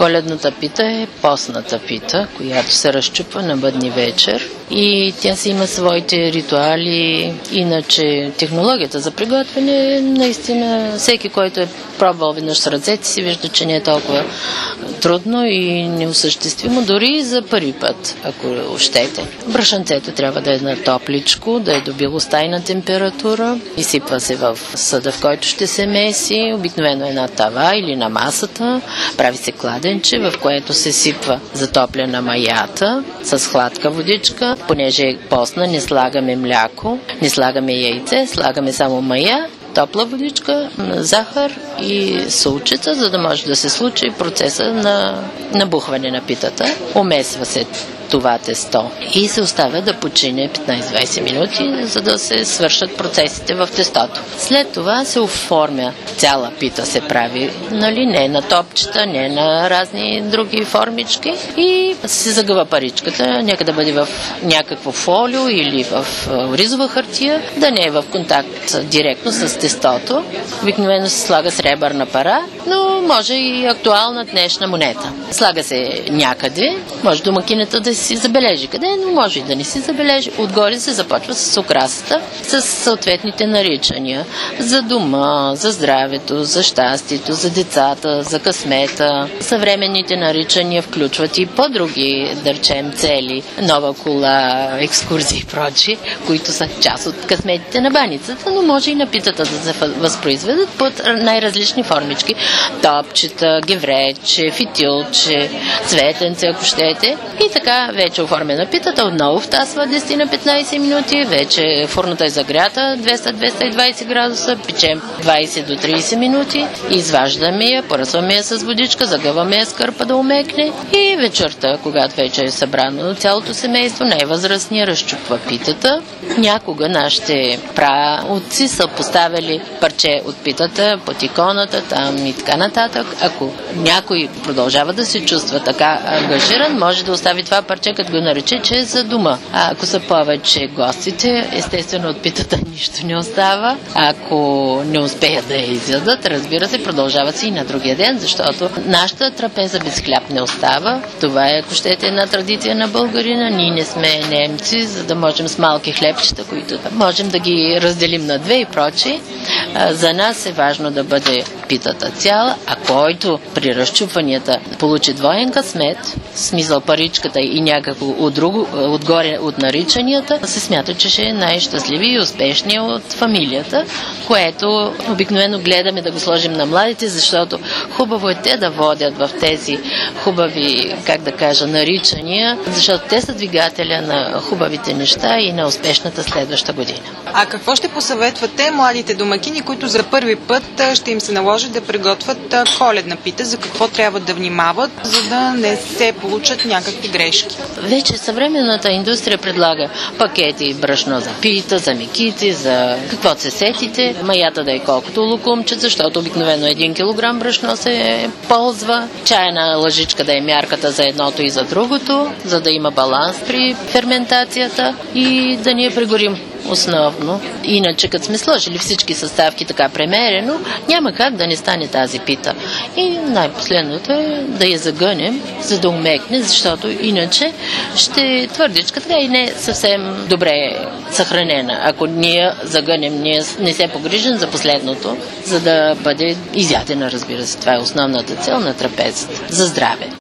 Коледната пита е постната пита, която се разчупва на бъдни вечер и тя си има своите ритуали. Иначе технологията за приготвяне е наистина всеки, който е пробвал веднъж с ръцете си, вижда, че не е толкова трудно и неосъществимо, дори и за първи път, ако щете. Брашанцето трябва да е на топличко, да е до билостайна температура, изсипва се в съда, в който ще се меси, обикновено е на тава или на масата, прави се кладенче, в което се сипва затоплена маята с хладка водичка. Понеже е постна, не слагаме мляко, не слагаме яйце, слагаме само мая, топла водичка, захар и солчица, за да може да се случи процеса на набухване на питата. Умесва се това тесто и се оставя да почине 15-20 минути, за да се свършат процесите в тестото. След това се оформя, цяла пита се прави, не на топчета, не на разни други формички и се загъва паричката, нека да бъде в някакво фолио или в ризова хартия, да не е в контакт директно с тестото. Обикновено се слага сребърна пара, но може и актуална днешна монета. Слага се някъде, може домакинята да си забележи къде, но може и да не си забележи. Отгоре се започва с украсата, с съответните наричания за дома, за здравето, за щастието, за децата, за късмета. Съвременните наричания включват и по-други, да речем, цели, нова кола, екскурзии и прочи, които са част от късметите на баницата, но може и на питата да се възпроизведат под най-различни формички. Топчета, геврече, фитилче, цветенце, ако щете. И така вече оформена питата, отново втасва 10 на 15 минути, вече фурната е загрята 200-220 градуса, печем 20 до 30 минути, изваждаме я, поръсваме я с водичка, загъваме я с кърпа да умекне и вечерта, когато вече е събрано цялото семейство, най-възрастния разчупва питата. Някога нашите праотци са поставили парче от питата под иконата там и така нататък. Ако някой продължава да се чувства така ангажиран, може да остави това парче, като го нарече, че е за дома. А ако са повече гостите, естествено от питата нищо не остава. Ако не успеят да я изядат, разбира се, продължава се и на другия ден, защото нашата трапеза без хляб не остава. Това е, ако щете, една традиция на българина. Ние не сме немци, за да можем с малки хлебчета, които можем да ги разделим на две и прочи. За нас е важно да бъде питата цяла, а който при разчупванията получи двоен късмет, смисъл паричката и някакво отгоре от наричанията, се смята, че ще е най-щастливи и успешни от фамилията, което обикновено гледаме да го сложим на младите, защото хубаво е те да водят в тези хубави, наричания, защото те са двигателя на хубавите неща и на успешната следваща година. А какво ще посъветвате младите домакини, които за първи път ще им се наложи да приготвят коледна пита? За какво трябва да внимават, за да не се получат някакви грешки? Вече съвременната индустрия предлага пакети брашно за пита, за мекити, за каквото се сетите. Маята да е колкото лукумче, защото обикновено 1 кг брашно се ползва. Чайна лъжичка да е мярката за едното и за другото, за да има баланс при ферментацията и да ни я пригорим основно. Иначе, като сме сложили всички съставки така премерено, няма как да не стане тази пита. И най-последното е да я загънем, за да умекне, защото иначе ще е твърдичка, така и не съвсем добре съхранена. Ако ние загънем, ние не се погрижим за последното, за да бъде изядена, разбира се. Това е основната цел на трапезата. За здраве.